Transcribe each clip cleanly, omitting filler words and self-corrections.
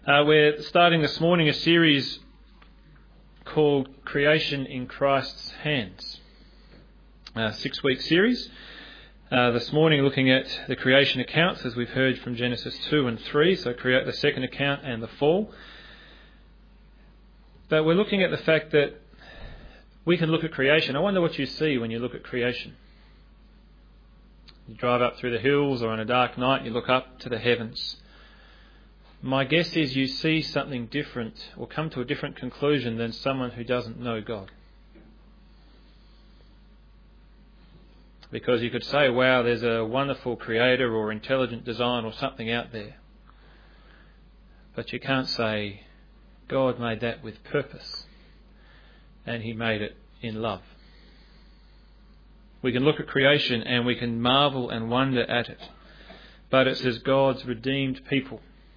We're starting this morning a series called Creation in Christ's Hands. A 6-week series. This morning looking at the creation accounts, as we've heard from Genesis 2 and 3, so create the second account and the fall. But we're looking at the fact that we can look at creation. I wonder what you see when you look at creation. You drive up through the hills, or on a dark night you look up to the heavens. My guess is you see something different or come to a different conclusion than someone who doesn't know God. Because you could say, wow, there's a wonderful creator or intelligent design or something out there. But you can't say, God made that with purpose and he made it in love. We can look at creation and we can marvel and wonder at it. But it's as God's redeemed people.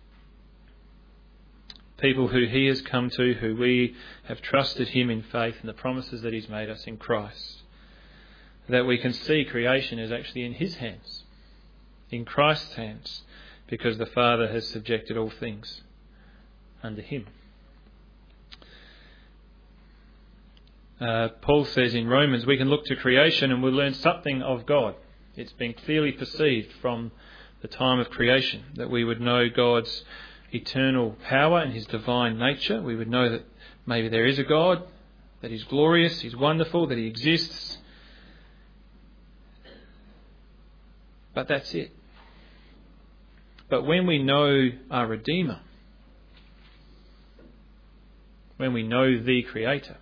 People who he has come to, who we have trusted him in faith and the promises that he's made us in Christ, that we can see creation is actually in his hands, in Christ's hands, because the Father has subjected all things under him. Paul says in Romans, we can look to creation and we'll learn something of God. It's been clearly perceived from the time of creation that we would know God's eternal power and his divine nature. We would know that maybe there is a God, that he's glorious, he's wonderful, that he exists. But that's it. But when we know our Redeemer, when we know the Creator,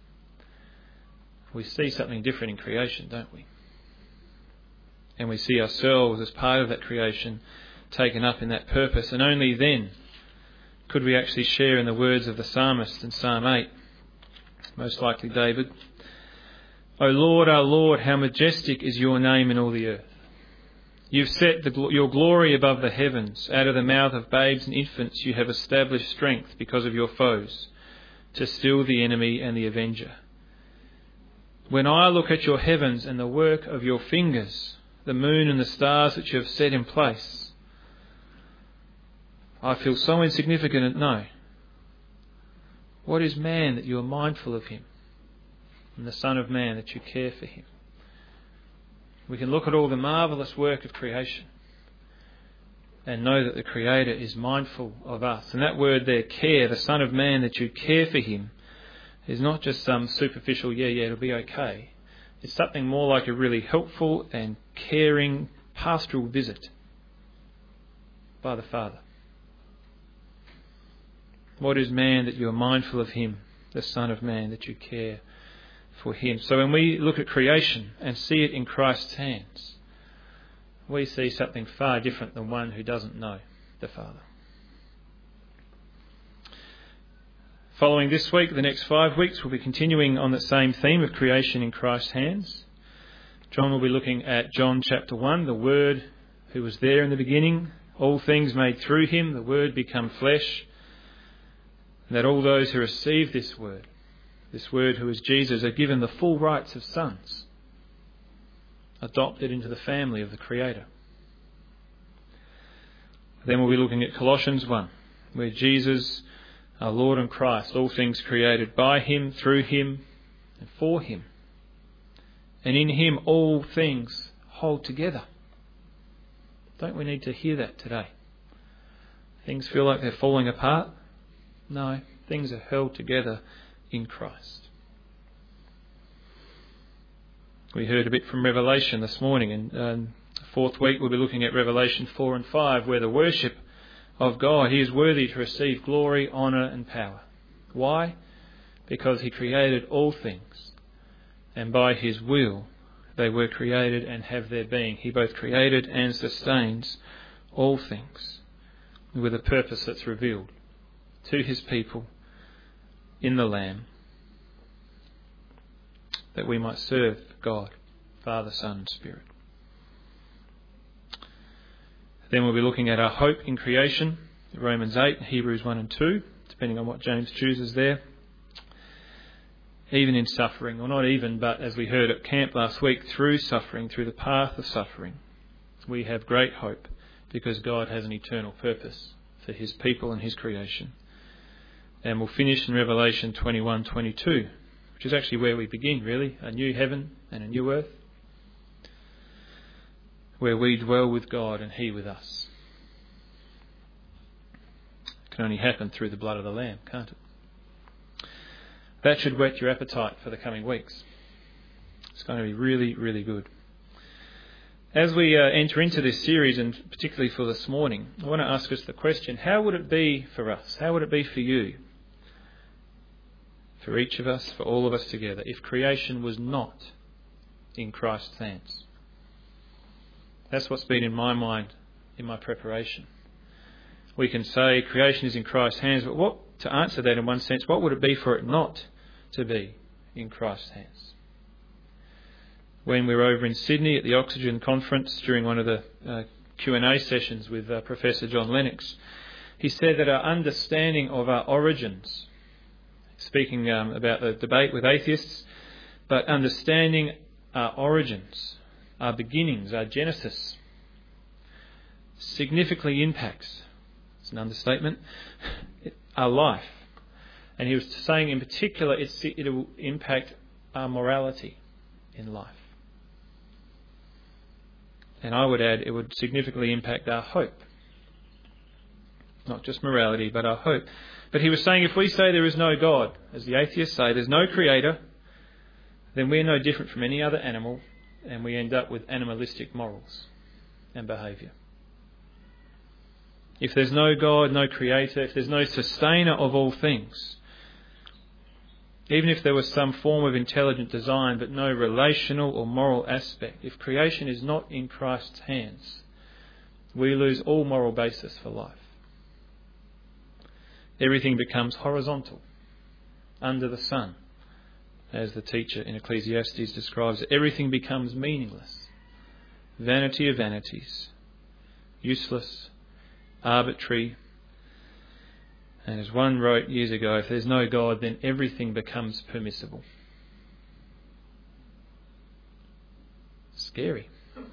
we see something different in creation, don't we? And we see ourselves as part of that creation, taken up in that purpose. And only then could we actually share in the words of the psalmist in Psalm 8, most likely David. O Lord, our Lord, how majestic is your name in all the earth. You've set your glory above the heavens. Out of the mouth of babes and infants you have established strength because of your foes, to still the enemy and the avenger. When I look at your heavens and the work of your fingers, the moon and the stars that you have set in place, I feel so insignificant and know. What is man that you are mindful of him, and the Son of Man that you care for him? We can look at all the marvellous work of creation and know that the Creator is mindful of us. And that word there, care, the Son of Man that you care for him, is not just some superficial, it'll be okay. It's something more like a really helpful and caring pastoral visit by the Father. What is man that you are mindful of him, the Son of Man, that you care for him? So when we look at creation and see it in Christ's hands, we see something far different than one who doesn't know the Father. Following this week, the next 5 weeks, we'll be continuing on the same theme of creation in Christ's hands. John will be looking at John chapter 1, the Word who was there in the beginning, all things made through him, the Word become flesh, and that all those who receive this Word who is Jesus, are given the full rights of sons, adopted into the family of the Creator. Then we'll be looking at Colossians 1, where Jesus, our Lord and Christ, all things created by him, through him, and for him. And in him all things hold together. Don't we need to hear that today? Things feel like they're falling apart? No, things are held together in Christ. We heard a bit from Revelation this morning, and fourth week we'll be looking at Revelation 4 and 5, where the worship of God, he is worthy to receive glory, honour and power. Why? Because he created all things, and by his will they were created and have their being. He both created and sustains all things with a purpose that's revealed to his people in the Lamb, that we might serve God, Father, Son and Spirit. Then we'll be looking at our hope in creation, Romans 8, Hebrews 1 and 2, depending on what James chooses there. Even in suffering, or not even, but as we heard at camp last week, through suffering, through the path of suffering, we have great hope because God has an eternal purpose for his people and his creation. And we'll finish in Revelation 21:22, which is actually where we begin, really, a new heaven and a new earth, where we dwell with God and he with us. It can only happen through the blood of the Lamb, can't it? That should whet your appetite for the coming weeks. It's going to be really, really good. As we enter into this series, and particularly for this morning, I want to ask us the question, how would it be for us? How would it be for you? For each of us, for all of us together, if creation was not in Christ's hands? That's what's been in my mind in my preparation. We can say creation is in Christ's hands, but to answer that in one sense, what would it be for it not to be in Christ's hands? When we were over in Sydney at the Oxygen Conference during one of the Q&A sessions with Professor John Lennox, he said that our understanding of our origins, speaking about the debate with atheists, but understanding our origins, our beginnings, our genesis, significantly impacts, it's an understatement, our life. And he was saying in particular it will impact our morality in life. And I would add it would significantly impact our hope. Not just morality, but our hope. But he was saying if we say there is no God, as the atheists say, there's no creator, then we're no different from any other animal, and we end up with animalistic morals and behaviour. If there's no God, no creator, if there's no sustainer of all things, even if there was some form of intelligent design but no relational or moral aspect, if creation is not in Christ's hands, we lose all moral basis for life. Everything becomes horizontal, under the sun, as the teacher in Ecclesiastes describes it. Everything becomes meaningless, vanity of vanities, useless, arbitrary. And as one wrote years ago, if there's no God, then everything becomes permissible. Scary.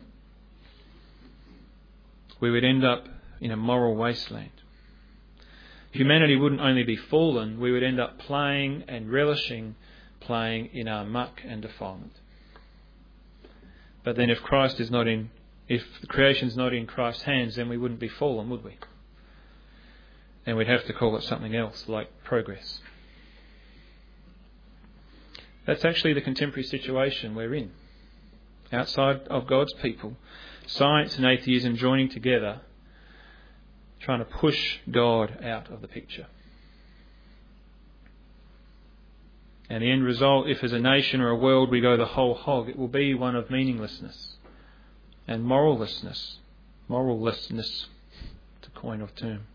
We would end up in a moral wasteland. Humanity wouldn't only be fallen, we would end up playing and relishing playing in our muck and defilement. But then if the creation's not in Christ's hands, then we wouldn't be fallen, would we? And we'd have to call it something else, like progress. That's actually the contemporary situation we're in. Outside of God's people, science and atheism joining together, trying to push God out of the picture. And the end result, if as a nation or a world we go the whole hog, it will be one of meaninglessness and morallessness, to coin a term.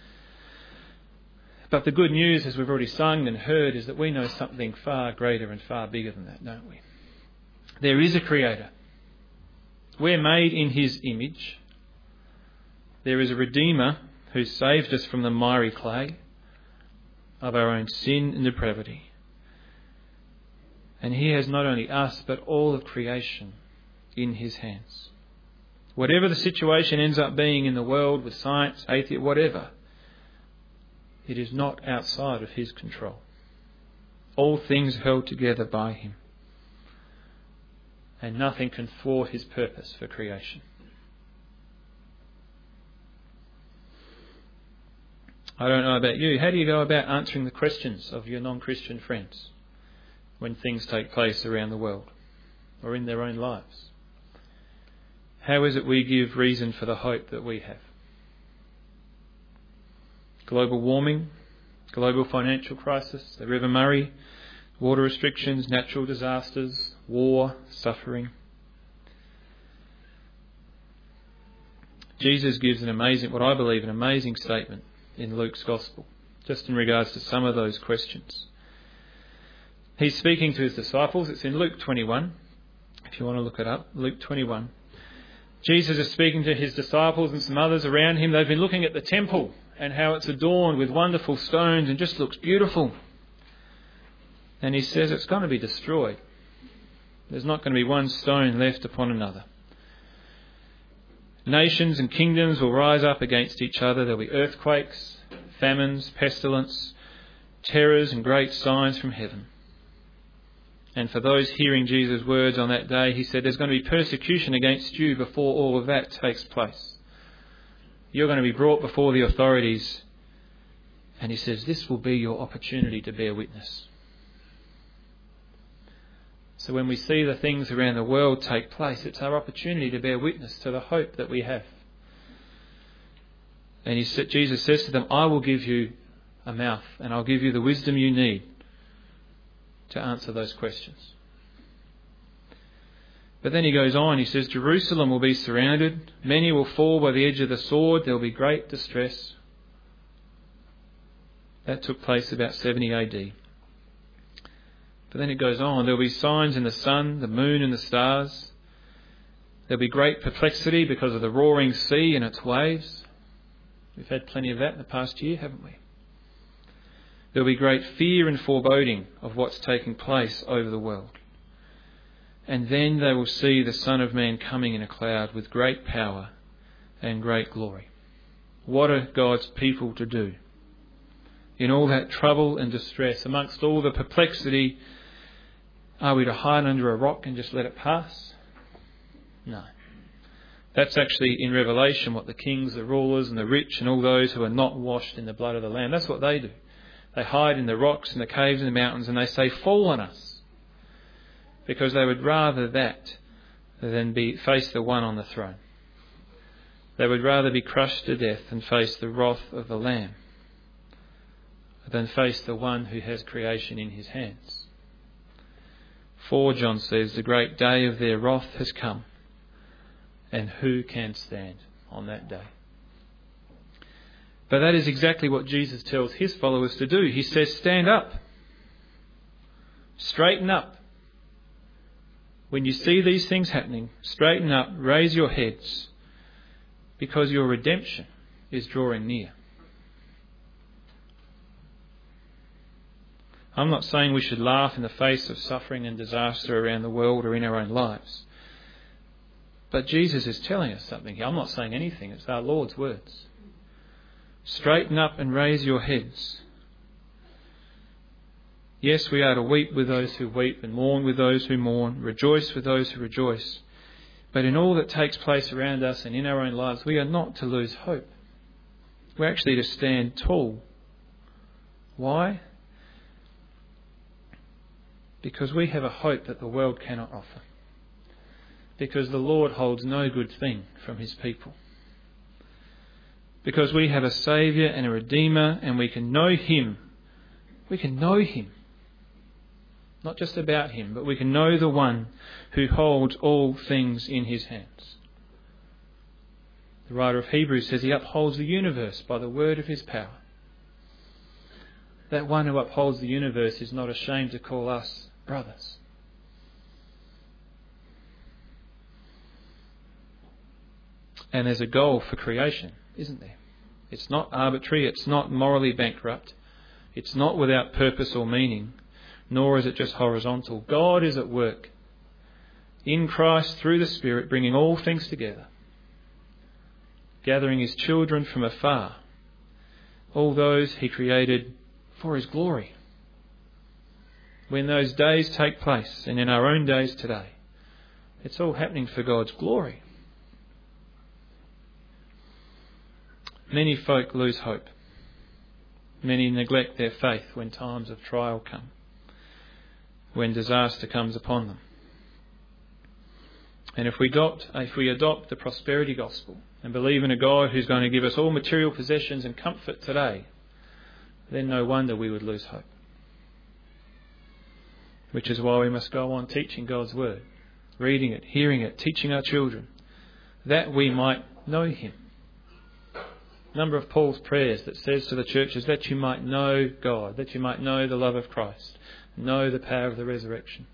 But the good news, as we've already sung and heard, is that we know something far greater and far bigger than that, don't we? There is a creator. We're made in his image. There is a Redeemer who saved us from the miry clay of our own sin and depravity. And he has not only us, but all of creation in his hands. Whatever the situation ends up being in the world with science, atheism, whatever, it is not outside of his control. All things held together by him. And nothing can thwart his purpose for creation. I don't know about you. How do you go about answering the questions of your non-Christian friends when things take place around the world or in their own lives? How is it we give reason for the hope that we have? Global warming, global financial crisis, the River Murray, water restrictions, natural disasters, war, suffering. Jesus gives what I believe, an amazing statement in Luke's Gospel, just in regards to some of those questions. He's speaking to his disciples. It's in Luke 21, if you want to look it up, Luke 21. Jesus is speaking to his disciples and some others around him. They've been looking at the temple and how it's adorned with wonderful stones and just looks beautiful. And he says it's going to be destroyed. There's not going to be one stone left upon another. Nations and kingdoms will rise up against each other. There'll be earthquakes, famines, pestilence, terrors and great signs from heaven. And for those hearing Jesus' words on that day, he said there's going to be persecution against you before all of that takes place. You're going to be brought before the authorities. And he says this will be your opportunity to bear witness. So when we see the things around the world take place, it's our opportunity to bear witness to the hope that we have. And Jesus says to them, I will give you a mouth and I'll give you the wisdom you need to answer those questions. But then he goes on, he says, Jerusalem will be surrounded, many will fall by the edge of the sword, there will be great distress. That took place about 70 AD. But then it goes on, there will be signs in the sun, the moon and the stars. There will be great perplexity because of the roaring sea and its waves. We've had plenty of that in the past year, haven't we? There will be great fear and foreboding of what's taking place over the world. And then they will see the Son of Man coming in a cloud with great power and great glory. What are God's people to do? In all that trouble and distress, amongst all the perplexity, are we to hide under a rock and just let it pass? No. That's actually in Revelation what the kings, the rulers and the rich and all those who are not washed in the blood of the Lamb, that's what they do. They hide in the rocks and the caves and the mountains and they say, fall on us. Because they would rather that than face the one on the throne. They would rather be crushed to death than face the wrath of the Lamb, than face the one who has creation in his hands. For, John says, the great day of their wrath has come, and who can stand on that day? But that is exactly what Jesus tells his followers to do. He says, stand up, straighten up. When you see these things happening, straighten up, raise your heads, because your redemption is drawing near. I'm not saying we should laugh in the face of suffering and disaster around the world or in our own lives. But Jesus is telling us something here. I'm not saying anything. It's our Lord's words. Straighten up and raise your heads. Yes, we are to weep with those who weep and mourn with those who mourn, rejoice with those who rejoice. But in all that takes place around us and in our own lives, we are not to lose hope. We're actually to stand tall. Why? Because we have a hope that the world cannot offer. Because the Lord holds no good thing from his people. Because we have a Saviour and a Redeemer and we can know him. We can know him. Not just about him, but we can know the one who holds all things in his hands. The writer of Hebrews says he upholds the universe by the word of his power. That one who upholds the universe is not ashamed to call us brothers. And there's a goal for creation, isn't there? It's not arbitrary, it's not morally bankrupt, it's not without purpose or meaning, nor is it just horizontal. God is at work in Christ through the Spirit, bringing all things together, gathering his children from afar, all those he created for his glory. When those days take place, and in our own days today, it's all happening for God's glory. Many folk lose hope. Many neglect their faith when times of trial come, when disaster comes upon them. And if we adopt the prosperity gospel and believe in a God who's going to give us all material possessions and comfort today, then no wonder we would lose hope. Which is why we must go on teaching God's word, reading it, hearing it, teaching our children, that we might know him. A number of Paul's prayers that says to the churches that you might know God, that you might know the love of Christ, know the power of the resurrection.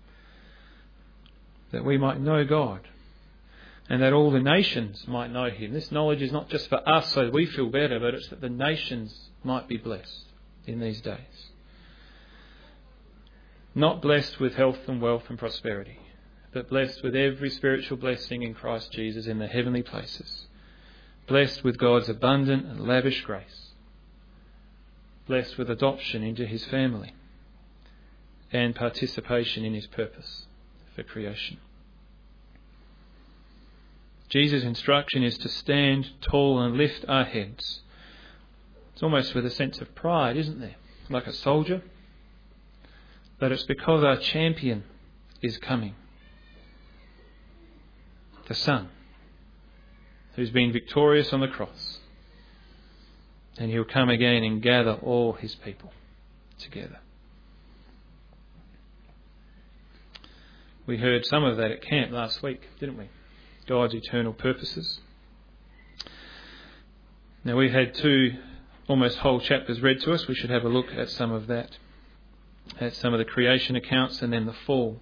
That we might know God and that all the nations might know him. This knowledge is not just for us so we feel better, but it's that the nations might be blessed in these days. Not blessed with health and wealth and prosperity, but blessed with every spiritual blessing in Christ Jesus in the heavenly places. Blessed with God's abundant and lavish grace. Blessed with adoption into his family and participation in his purpose for creation. Jesus' instruction is to stand tall and lift our heads. It's almost with a sense of pride, isn't there? Like a soldier. But it's because our champion is coming. The Son, who's been victorious on the cross. And he'll come again and gather all his people together. We heard some of that at camp last week, didn't we? God's eternal purposes. Now we've had 2 almost whole chapters read to us. We should have a look at some of that. At some of the creation accounts and then the fall.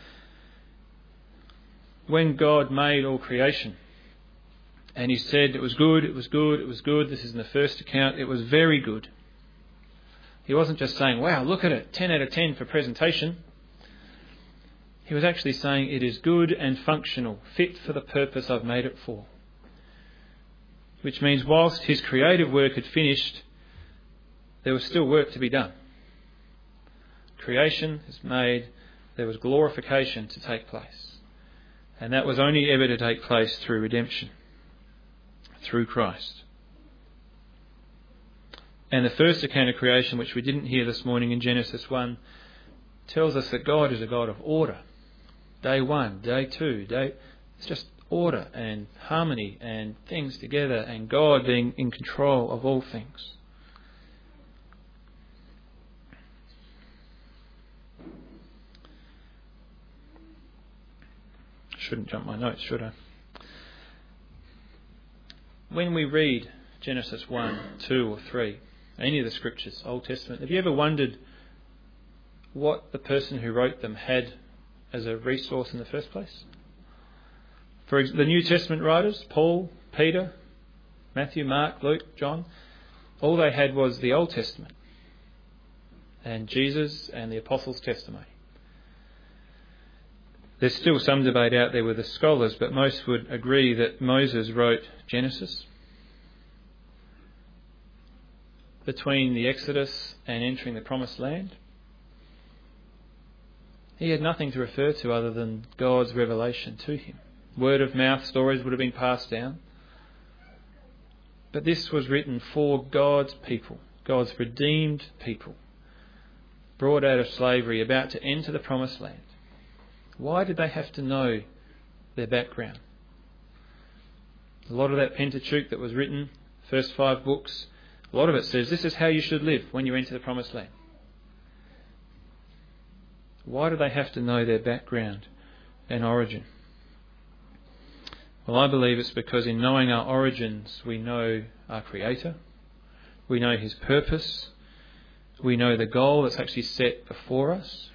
When God made all creation and he said it was good, it was good, it was good. This is in the first account. It was very good. He wasn't just saying, wow, look at it, 10 out of 10 for presentation. He was actually saying it is good and functional, fit for the purpose I've made it for. Which means whilst his creative work had finished, there was still work to be done. Creation is made, there was glorification to take place. And that was only ever to take place through redemption, through Christ. And the first account of creation, which we didn't hear this morning in Genesis 1, tells us that God is a God of order. Day 1, day 2, it's just order and harmony and things together and God being in control of all things. Shouldn't jump my notes, should I? When we read Genesis 1, 2 or 3, any of the scriptures, Old Testament, have you ever wondered what the person who wrote them had as a resource in the first place? For the New Testament writers, Paul, Peter, Matthew, Mark, Luke, John, all they had was the Old Testament and Jesus and the Apostles' testimony. There's still some debate out there with the scholars, but most would agree that Moses wrote Genesis. Between the Exodus and entering the Promised Land, he had nothing to refer to other than God's revelation to him. Word of mouth stories would have been passed down. But this was written for God's people, God's redeemed people, brought out of slavery, about to enter the Promised Land. Why did they have to know their background? A lot of that Pentateuch that was written, first 5 books, a lot of it says this is how you should live when you enter the Promised Land. Why do they have to know their background and origin? Well, I believe it's because in knowing our origins, we know our Creator, we know His purpose, we know the goal that's actually set before us.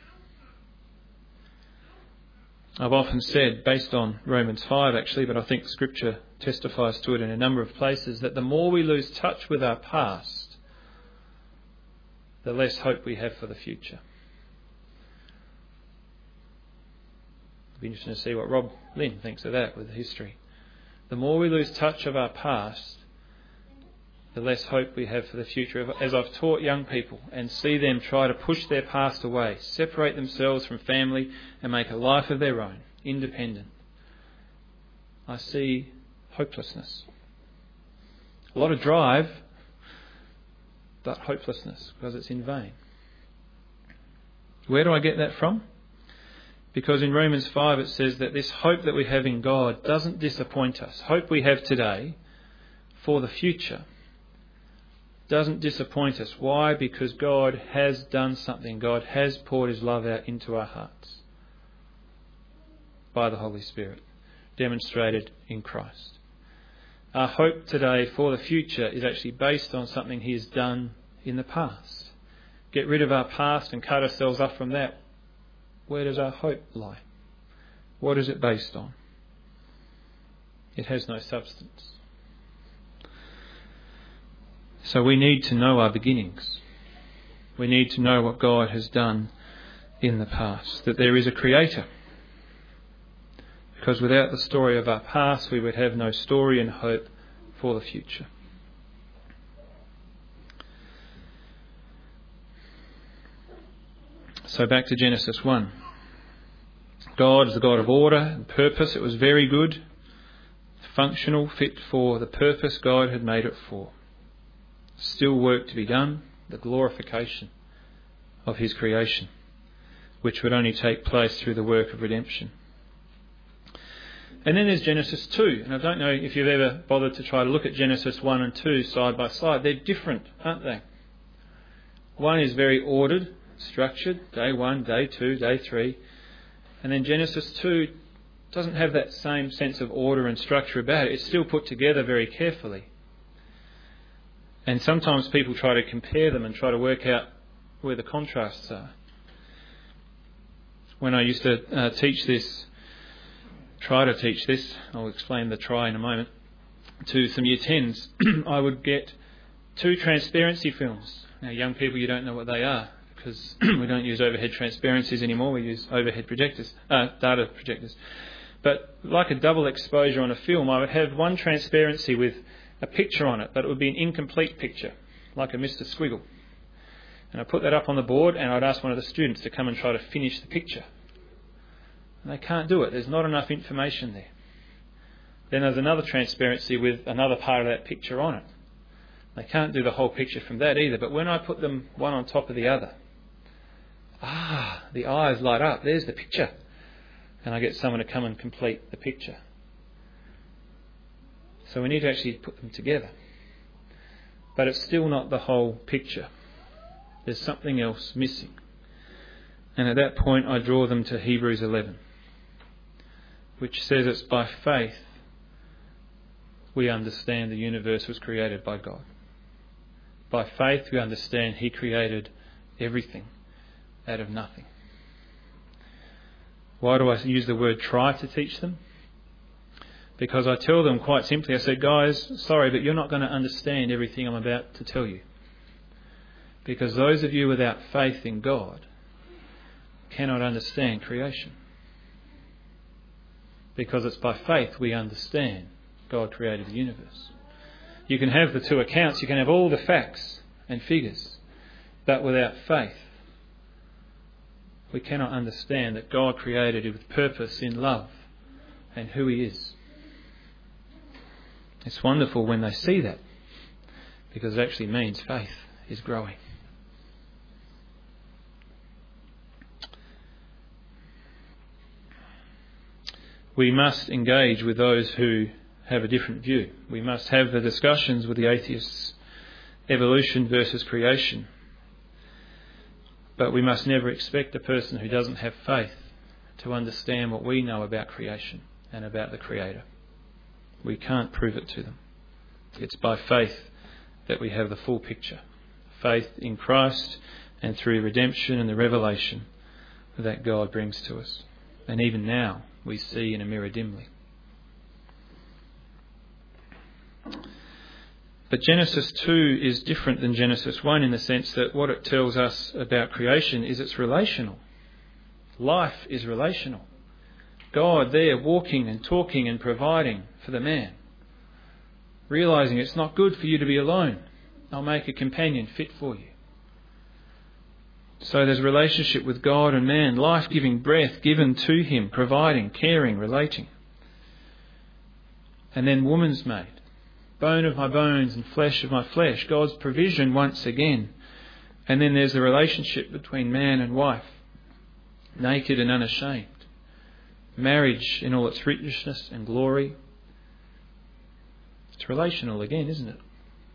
I've often said, based on Romans 5 actually, but I think Scripture testifies to it in a number of places, that the more we lose touch with our past, the less hope we have for the future. It'll be interesting to see what Rob Lynn thinks of that with the history. The more we lose touch of our past, the less hope we have for the future. As I've taught young people and see them try to push their past away, separate themselves from family and make a life of their own, independent, I see hopelessness. A lot of drive, but hopelessness, because it's in vain. Where do I get that from? Because in Romans 5 it says that this hope that we have in God doesn't disappoint us. Hope we have today for the future doesn't disappoint us. Why? Because God has done something. God has poured His love out into our hearts by the Holy Spirit, demonstrated in Christ. Our hope today for the future is actually based on something He has done in the past. Get rid of our past and cut ourselves off from that. Where does our hope lie? What is it based on? It has no substance. So we need to know our beginnings. We need to know what God has done in the past. That there is a Creator. Because without the story of our past, we would have no story and hope for the future. So back to Genesis 1. God is the God of order and purpose. It was very good, functional, fit for the purpose God had made it for. Still work to be done, the glorification of his creation, which would only take place through the work of redemption. And then there's Genesis 2. And I don't know if you've ever bothered to try to look at Genesis 1 and 2 side by side. They're different, aren't they? One is very ordered, structured, day 1, day 2, day 3. And then Genesis 2 doesn't have that same sense of order and structure about it. It's still put together very carefully. And sometimes people try to compare them and try to work out where the contrasts are. When I used to try to teach this, I'll explain the try in a moment, to some year 10s, I would get 2 transparency films. Now, young people, you don't know what they are, because we don't use overhead transparencies anymore. We use overhead projectors, data projectors. But like a double exposure on a film, I would have one transparency with a picture on it, but it would be an incomplete picture, like a Mr. Squiggle. And I put that up on the board, and I'd ask one of the students to come and try to finish the picture. And they can't do it. There's not enough information there. Then there's another transparency with another part of that picture on it. They can't do the whole picture from that either. But when I put them one on top of the other, the eyes light up. There's the picture. And I get someone to come and complete the picture. So we need to actually put them together. But it's still not the whole picture. There's something else missing. And at that point I draw them to Hebrews 11, which says it's by faith we understand the universe was created by God. By faith we understand He created everything out of nothing. Why do I use the word try to teach them? Because I tell them quite simply, I say, guys, sorry, but you're not going to understand everything I'm about to tell you. Because those of you without faith in God cannot understand creation. Because it's by faith we understand God created the universe. You can have the 2 accounts, you can have all the facts and figures, but without faith we cannot understand that God created it with purpose in love and who He is. It's wonderful when they see that, because it actually means faith is growing. We must engage with those who have a different view. We must have the discussions with the atheists, evolution versus creation. But we must never expect a person who doesn't have faith to understand what we know about creation and about the Creator. We can't prove it to them. It's by faith that we have the full picture. Faith in Christ and through redemption and the revelation that God brings to us. And even now we see in a mirror dimly. But Genesis 2 is different than Genesis 1 in the sense that what it tells us about creation is it's relational. Life is relational. God there walking and talking and providing for the man. Realising it's not good for you to be alone. I'll make a companion fit for you. So there's a relationship with God and man, life-giving breath given to him, providing, caring, relating. And then woman's made. Bone of my bones and flesh of my flesh. God's provision once again. And then there's the relationship between man and wife. Naked and unashamed. Marriage in all its richness and glory. It's relational again, isn't it?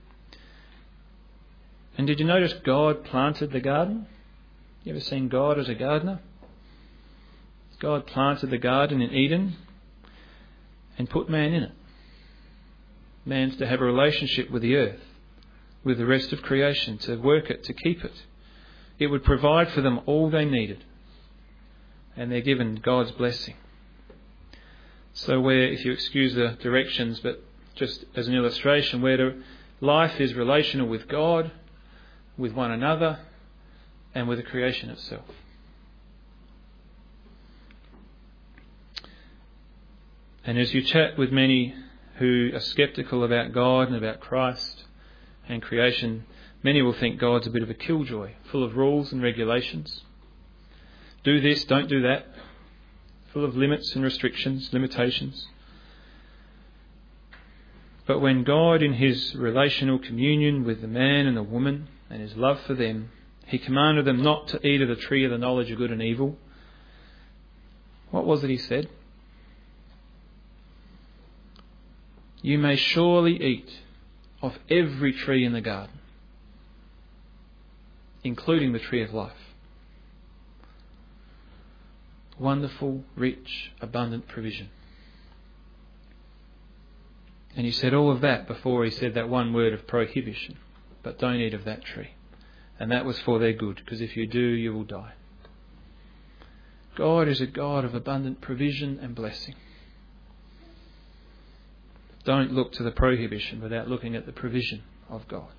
And did you notice God planted the garden? You ever seen God as a gardener? God planted the garden in Eden and put man in it. Man's to have a relationship with the earth, with the rest of creation, to work it, to keep it. It would provide for them all they needed. And they're given God's blessing. So where, if you excuse the directions, but just as an illustration, where life is relational with God, with one another, and with the creation itself. And as you chat with many who are sceptical about God and about Christ and creation, many will think God's a bit of a killjoy, full of rules and regulations. Do this, don't do that. Full of limits and restrictions, limitations. But when God, in his relational communion with the man and the woman and his love for them, he commanded them not to eat of the tree of the knowledge of good and evil, what was it he said? You may surely eat of every tree in the garden, including the tree of life. Wonderful, rich, abundant provision. And he said all of that before he said that one word of prohibition. But don't eat of that tree. And that was for their good, because if you do, you will die. God is a God of abundant provision and blessing. Don't look to the prohibition without looking at the provision of God.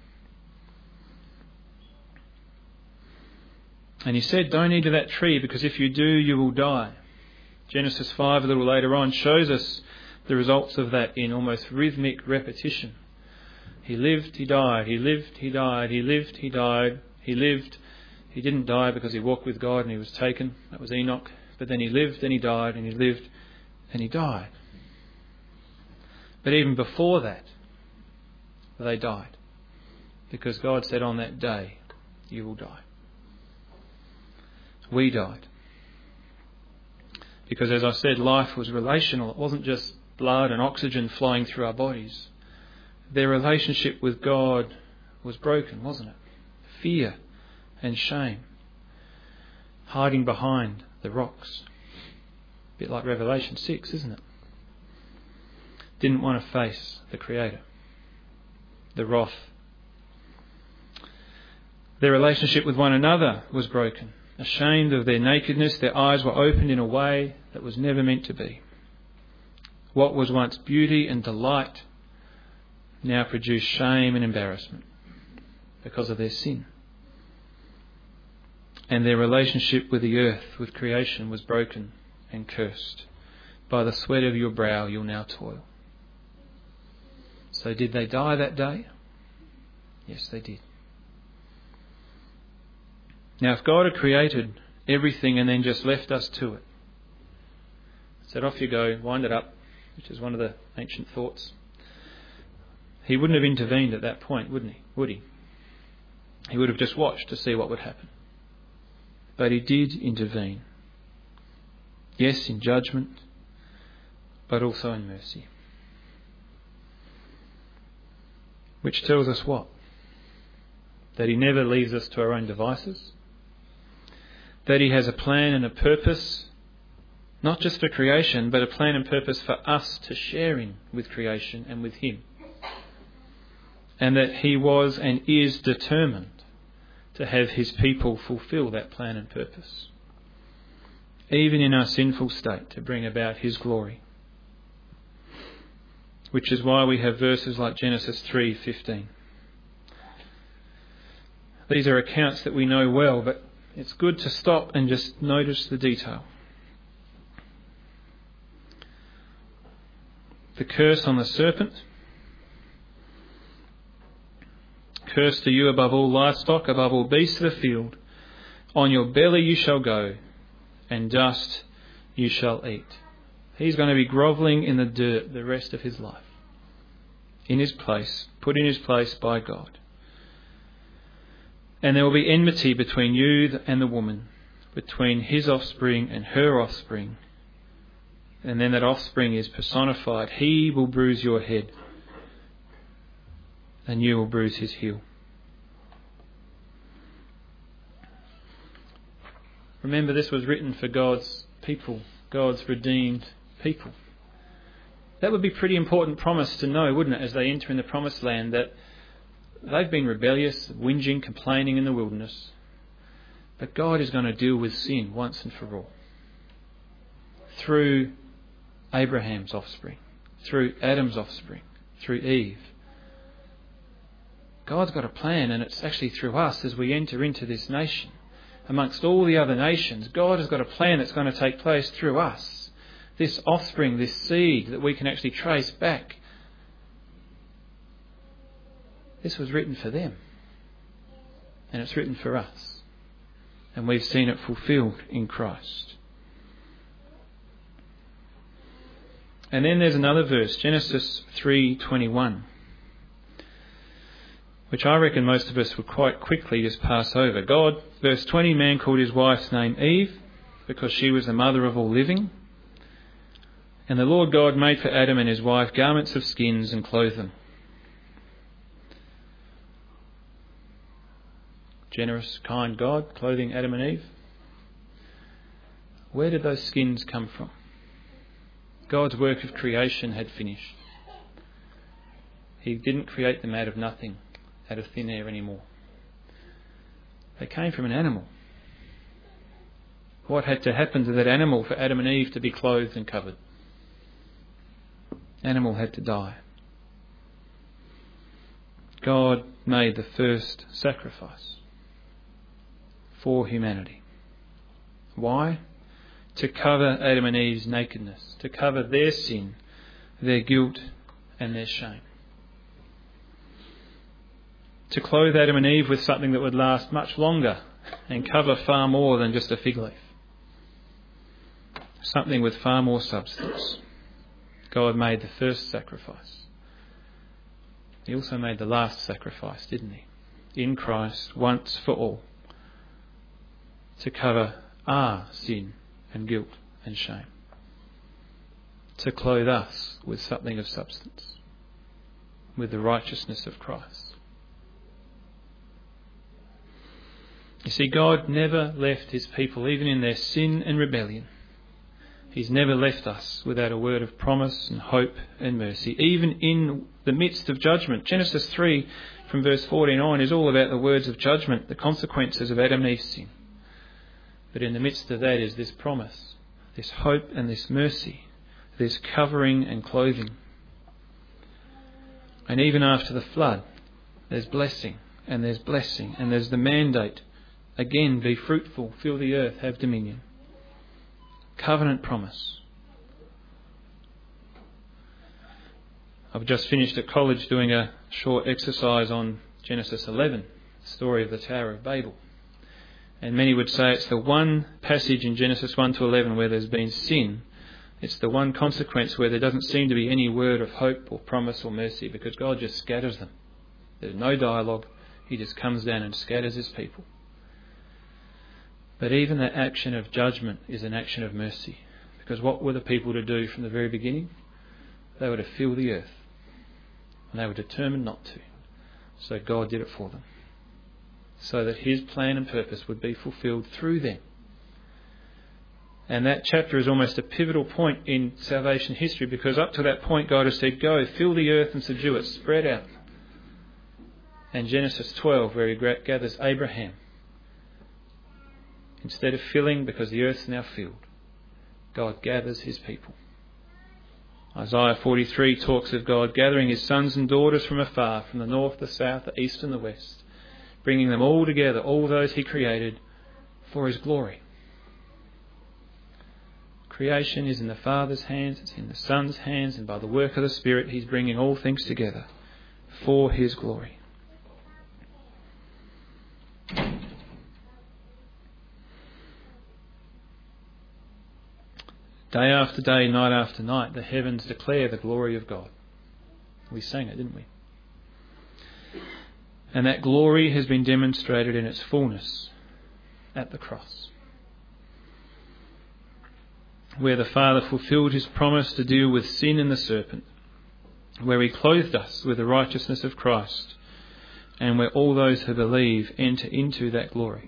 And he said, don't eat of that tree, because if you do, you will die. Genesis 5, a little later on, shows us the results of that in almost rhythmic repetition. He lived, he died, he lived, he died, he lived, he died, he lived. He didn't die because he walked with God and he was taken. That was Enoch. But then he lived and he died and he lived and he died. But even before that, they died. Because God said on that day, you will die. We died. Because as I said, life was relational. It wasn't just blood and oxygen flowing through our bodies. Their relationship with God was broken, wasn't it? Fear and shame. Hiding behind the rocks. A bit like Revelation 6, isn't it? Didn't want to face the Creator. The wrath. Their relationship with one another was broken. Ashamed of their nakedness, their eyes were opened in a way that was never meant to be. What was once beauty and delight now produced shame and embarrassment because of their sin. And their relationship with the earth, with creation, was broken and cursed. By the sweat of your brow you'll now toil. So did they die that day? Yes, they did. Now, if God had created everything and then just left us to it, said off you go, wind it up, which is one of the ancient thoughts, he wouldn't have intervened at that point, wouldn't he? Would he? He would have just watched to see what would happen. But he did intervene. Yes, in judgment, but also in mercy. Which tells us what? That he never leaves us to our own devices. That he has a plan and a purpose, not just for creation, but a plan and purpose for us to share in with creation and with him. And that he was and is determined to have his people fulfill that plan and purpose, even in our sinful state, to bring about his glory. Which is why we have verses like Genesis 3:15. These are accounts that we know well, but it's good to stop and just notice the detail. The curse on the serpent. Cursed are you above all livestock, above all beasts of the field. On your belly you shall go, and dust you shall eat. He's going to be grovelling in the dirt the rest of his life. In his place, put in his place by God. And there will be enmity between you and the woman, between his offspring and her offspring. And then that offspring is personified. He will bruise your head, and you will bruise his heel. Remember, this was written for God's people, God's redeemed people. That would be a pretty important promise to know, wouldn't it, as they enter in the promised land, that they've been rebellious, whinging, complaining in the wilderness. But God is going to deal with sin once and for all. Through Abraham's offspring, through Adam's offspring, through Eve. God's got a plan, and it's actually through us as we enter into this nation. Amongst all the other nations, God has got a plan that's going to take place through us this offspring, this seed that we can actually trace back. This was written for them. And it's written for us. And we've seen it fulfilled in Christ. And then there's another verse, Genesis 3:21, which I reckon most of us would quite quickly just pass over. God, verse 20, man called his wife's name Eve, because she was the mother of all living. And the Lord God made for Adam and his wife garments of skins and clothed them. Generous, kind God clothing Adam and Eve. Where did those skins come from? God's work of creation had finished. He didn't create them out of nothing, out of thin air anymore. They came from an animal. What had to happen to that animal for Adam and Eve to be clothed and covered? Animal had to die. God made the first sacrifice for humanity. Why? To cover Adam and Eve's nakedness, to cover their sin, their guilt and their shame. To clothe Adam and Eve with something that would last much longer and cover far more than just a fig leaf. Something with far more substance. God made the first sacrifice. He also made the last sacrifice, didn't he? In Christ, once for all. To cover our sin and guilt and shame. To clothe us with something of substance. With the righteousness of Christ. You see, God never left his people, even in their sin and rebellion. He's never left us without a word of promise and hope and mercy, even in the midst of judgment. Genesis 3 from verse 14 on is all about the words of judgment, the consequences of Adam and Eve's sin. But in the midst of that is this promise, this hope and this mercy, this covering and clothing. And even after the flood, there's blessing and there's blessing and there's the mandate. Again, be fruitful, fill the earth, have dominion. Covenant promise. I've just finished at college doing a short exercise on Genesis 11, the story of the Tower of Babel. And many would say it's the one passage in Genesis 1 to 11 where there's been sin. It's the one consequence where there doesn't seem to be any word of hope or promise or mercy, because God just scatters them. There's no dialogue. He just comes down and scatters his people. But even that action of judgment is an action of mercy. Because what were the people to do from the very beginning? They were to fill the earth. And they were determined not to. So God did it for them. So that his plan and purpose would be fulfilled through them. And that chapter is almost a pivotal point in salvation history, because up to that point God has said, go, fill the earth and subdue it, spread out. And Genesis 12, where he gathers Abraham, instead of filling, because the earth's now filled, God gathers his people. Isaiah 43 talks of God gathering his sons and daughters from afar, from the north, the south, the east and the west, bringing them all together, all those he created, for his glory. Creation is in the Father's hands, it's in the Son's hands, and by the work of the Spirit he's bringing all things together for his glory. Day after day, night after night, the heavens declare the glory of God. We sang it, didn't we? And that glory has been demonstrated in its fullness at the cross, where the Father fulfilled his promise to deal with sin and the serpent, where he clothed us with the righteousness of Christ, and where all those who believe enter into that glory.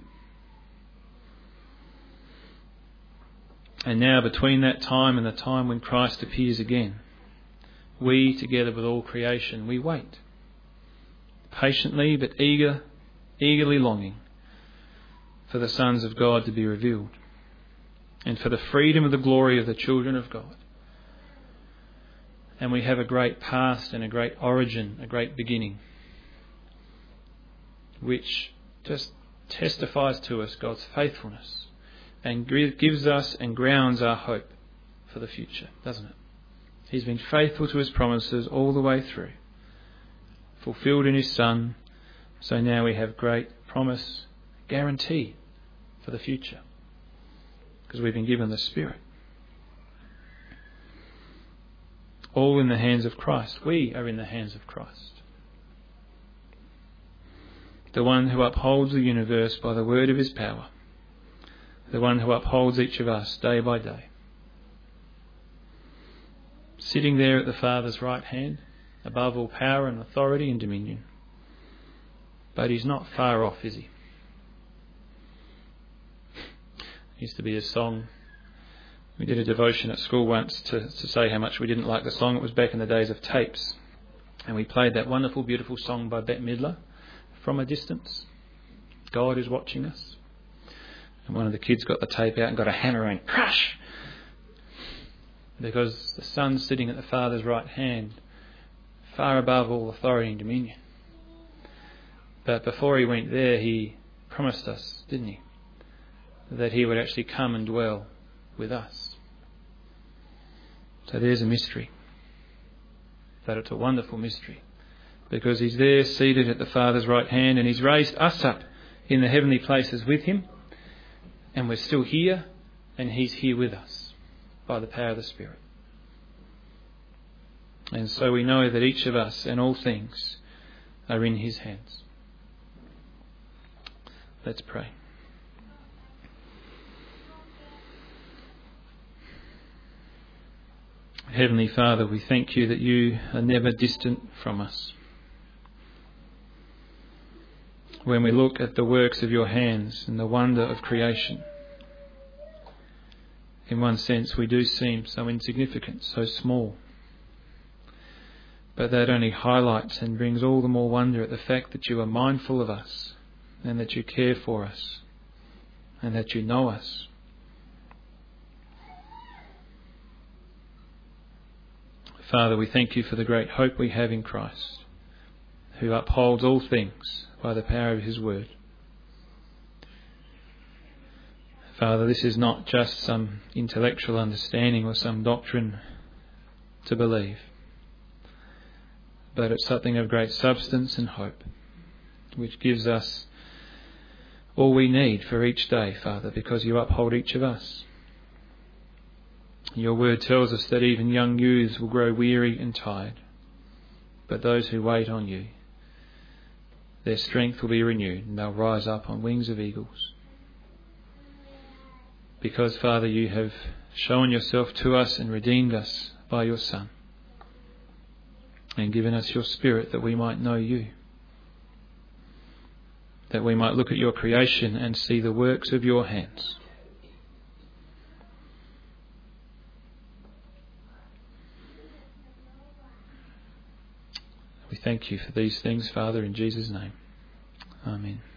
And now, between that time and the time when Christ appears again, we, together with all creation, we wait, patiently but eagerly longing for the sons of God to be revealed, and for the freedom of the glory of the children of God. And we have a great past and a great origin, a great beginning, which just testifies to us God's faithfulness and gives us and grounds our hope for the future, doesn't it? He's been faithful to his promises all the way through, fulfilled in his Son, so now we have great promise, guarantee for the future, because we've been given the Spirit. All in the hands of Christ. We are in the hands of Christ, the one who upholds the universe by the word of his power, the one who upholds each of us day by day. Sitting there at the Father's right hand, above all power and authority and dominion. But he's not far off, is he? Used to be a song. We did a devotion at school once to say how much we didn't like the song. It was back in the days of tapes. And we played that wonderful, beautiful song by Bette Midler, From a Distance. God is watching us. And one of the kids got the tape out and got a hammer and crash! Because the Son's sitting at the Father's right hand, far above all authority and dominion. But before he went there, he promised us, didn't he, that he would actually come and dwell with us. So there's a mystery. But it's a wonderful mystery, because he's there seated at the Father's right hand, and he's raised us up in the heavenly places with him, and we're still here, and he's here with us by the power of the Spirit. And so we know that each of us and all things are in his hands. Let's pray. Heavenly Father, we thank you that you are never distant from us. When we look at the works of your hands and the wonder of creation, in one sense we do seem so insignificant, so small. But that only highlights and brings all the more wonder at the fact that you are mindful of us, and that you care for us, and that you know us. Father, we thank you for the great hope we have in Christ, who upholds all things by the power of his word. Father, this is not just some intellectual understanding or some doctrine to believe, but it's something of great substance and hope, which gives us all we need for each day, Father, because you uphold each of us. Your word tells us that even young youths will grow weary and tired, but those who wait on you, their strength will be renewed, and they'll rise up on wings of eagles. Because, Father, you have shown yourself to us and redeemed us by your Son, and given us your Spirit that we might know you, that we might look at your creation and see the works of your hands. We thank you for these things, Father, in Jesus' name. Amen.